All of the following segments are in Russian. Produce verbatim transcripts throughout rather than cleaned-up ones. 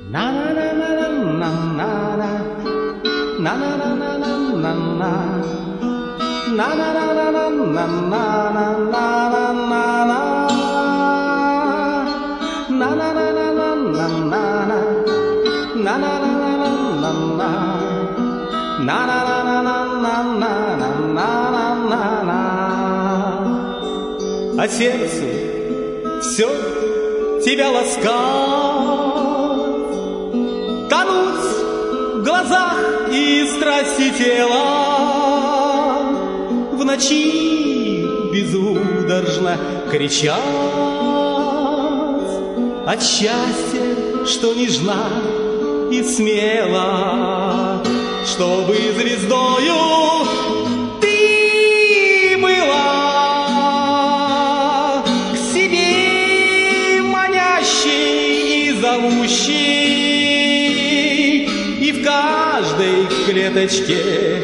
Na na na na na na na na na na na na na na na na na na na na на. А сердцу все тебя ласкать, тонуть в глазах и страсти тела, в ночи безудержно кричать от счастья, что нежна и смела, чтобы звездою ты была, к себе манящей и зовущей, и в каждой клеточке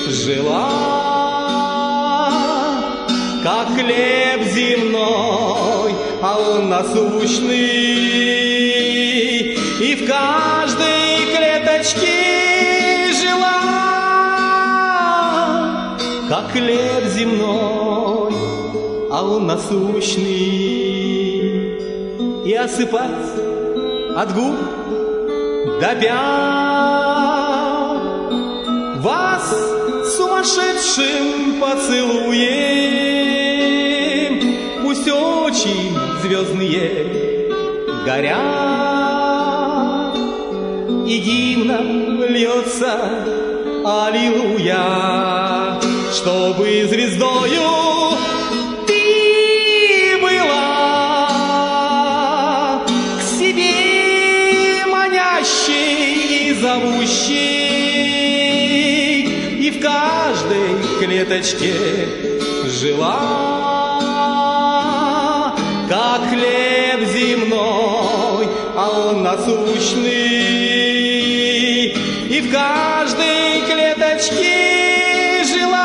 жила, как хлеб земной, а он насущный, и в каждой клеточке жила, как хлеб земной, а он насущный, и осыпать от губ до пят вас сумасшедшим поцелуем, пусть очи звездные горят, и гимном льется аллилуйя, чтобы звездою ты была, к себе манящей и зовущей, и в каждой клеточке жила, как хлеб земной, а он насущный, и в каждой клеточке жила,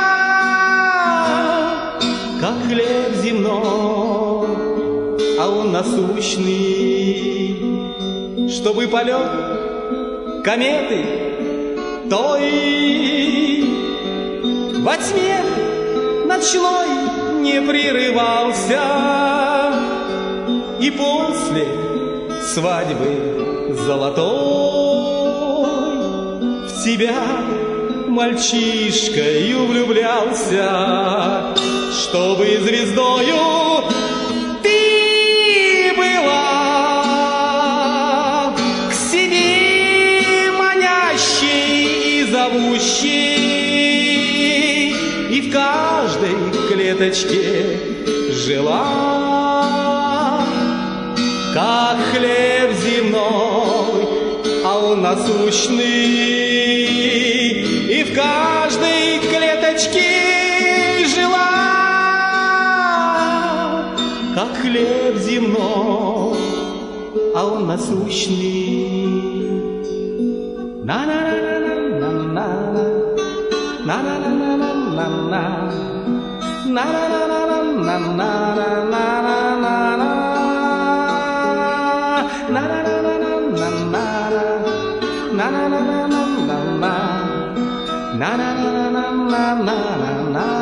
как хлеб земной, а он насущный, чтобы полет кометы той во тьме ночной не прерывался, и после свадьбы золотой в тебя мальчишкою влюблялся, чтобы звездою ты была, к себе манящей и зовущей, и в каждой клеточке жила, как хлеб земной, а он насущный, и в каждой клеточке жила, как хлеб земной, а он насущный. На-на-на-на-на-на-на, на-на-на-на-на-на, на-на-на-на-на-на-на-на-на. Na na na na na na na na na na na na na na.